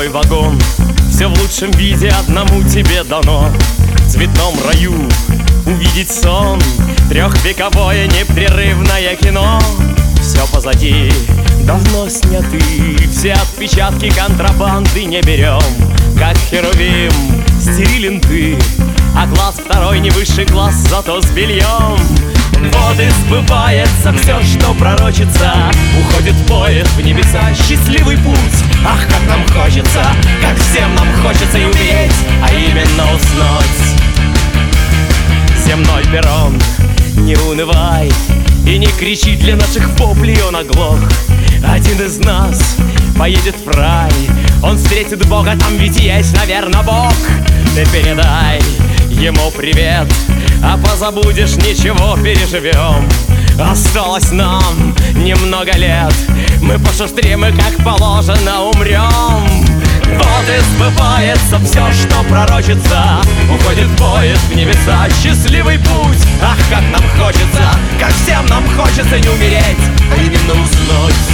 твой вагон. Все в лучшем виде одному тебе дано. В цветном раю увидеть сон, трехвековое непрерывное кино. Все позади, давно сняты, все отпечатки контрабанды не берем. Как херувим, стерилен ты, а класс второй не высший класс, зато с бельем. Вот и сбывается все, что пророчится. Уходит поезд в небеса, счастливый путь. Ах, как нам хочется, как всем нам хочется и умереть, а именно уснуть. Земной перрон, не унывай и не кричи, для наших воплей он оглох. Один из нас поедет в рай, он встретит Бога, там ведь есть, наверное, Бог. Ты передай ему привет, а позабудешь, ничего, переживем. Осталось нам немного лет, мы пошустрее, и как положено умрем. Вот и сбывается все, что пророчится. Уходит поезд в небеса, счастливый путь. Ах, как нам хочется, как всем нам хочется не умереть, а именно уснуть.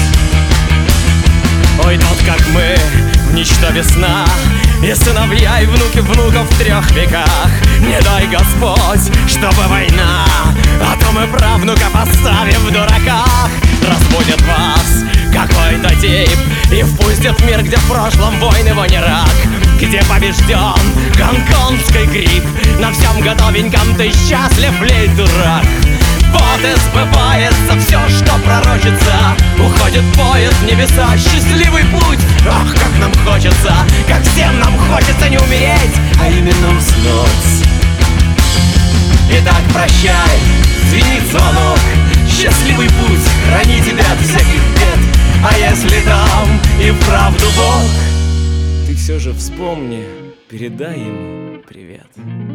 Ой, тот, как мы, в ничто весна, и сыновья, и внуки внуков в 3 веках. Не дай Господь, чтобы война, а то мы правнука поставим в дураках. Разбудит вас какой-то тип и впустит в мир, где в прошлом войн его не рак, где побежден гонконгский грипп. На всем готовеньком ты счастлив, лей, дурак. Вот и сбывается все, что пророчится. Уходит поезд в небеса, счастливый путь. Ах, как нам хочется, как всем нам хочется не умереть, а именно уснуть. Итак, прощай, звенит звонок, счастливый путь, храни тебя от всяких бед. А если там и вправду Бог, ты все же вспомни, передай ему привет.